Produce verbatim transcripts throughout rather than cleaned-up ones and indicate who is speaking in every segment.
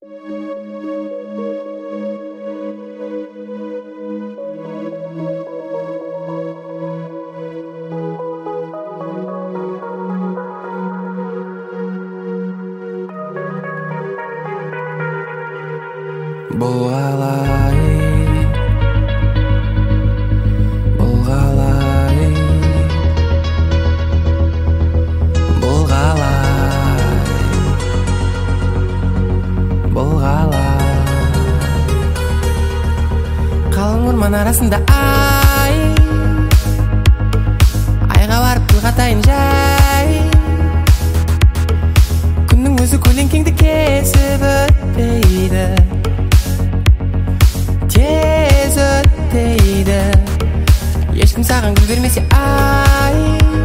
Speaker 1: Бұл қалай, бұл қалай, бұл қалай, бұл қалай. Қалың орман арасында ай, айға барып тіл қатайын жай. Күннің өзі көлеңкеңді кесіп өтпейді, тез өтпейді. Ешкім саған гүл бермесе ай,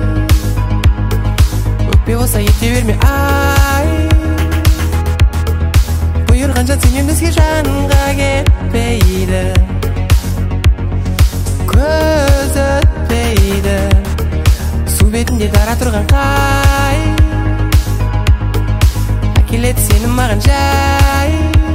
Speaker 1: өкпе болса ете берме ай. Бұйырған жан сенен өзге жанға кетпейді, көз өтпейді. Су бетінде дара тұрған қай, әкеледі сені маған жай.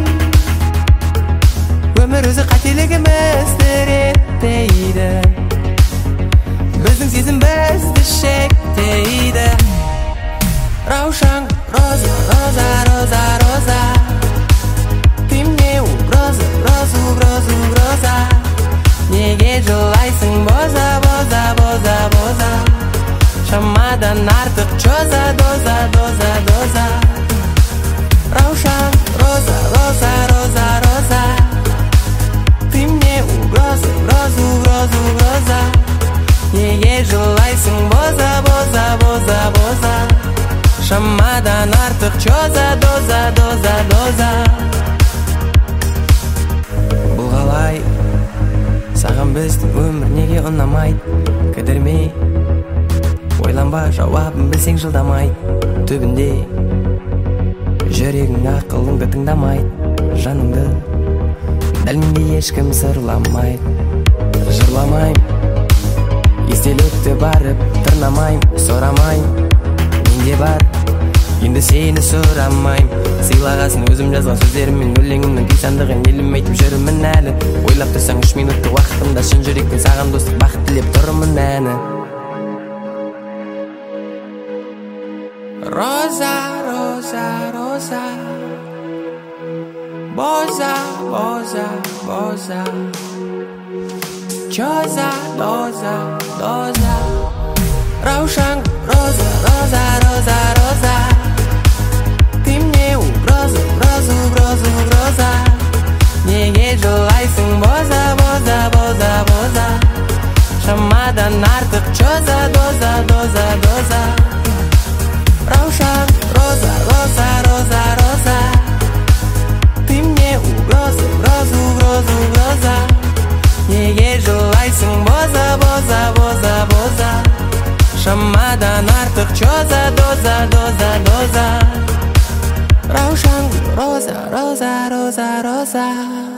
Speaker 1: Өмір өзі қателігімізді реттейді, біздің сезім бізді шектейді. Раушан, роза, роза, роза, роза, ты мне угроза, угроза, угроза, угроза. Неге жылайсың боза, боза, боза, боза, шамадан артық чоза, доза, доза, доза. Раушан, роза, роза, роза, роза, ты мне угроза, угроза, угроза, угроза. Неге жылайсың боза, боза, боза, боза, шамадан артық чоза, доза, доза, доза. Бұл қалай, саған біздің өмір неге ұнамайды? Кідірмей, ойланба, жауабын білсең жылдамайды. Түбінде жүрегің ақылыңды тыңдамайды, жаныңды дәл мендей ешкім сырламайды. Жырламайым, естелікті барып тырнамайым, сұрамайым, менде бар, енді сені сұрамайым. Сыйлағасын өзім жазған сөздеріммен, өлеңімнің күй сандығын елім айтып жүрмін әлі. Ойлап тұрсаң үш минутты уақытымда шын жүректен саған достық бақыт тілеп тұрмын әні. Роза, роза, роза, боза, боза, боза, чоза, доза, доза. Раушан, роза, роза, роза, роза, ты мне угроза, угроза, угроза, угроза. Неге жылайсың боза, боза, боза, боза, шамадан артық чоза, доза, доза, доза. Раушан, роза, роза, роза, роза, ты мне угроза, угроза, угроза, угроза. Неге жылайсың боза, боза, боза, боза, шамадан артық чоза, доза, доза, доза. Раушан, роза, роза, роза, роза.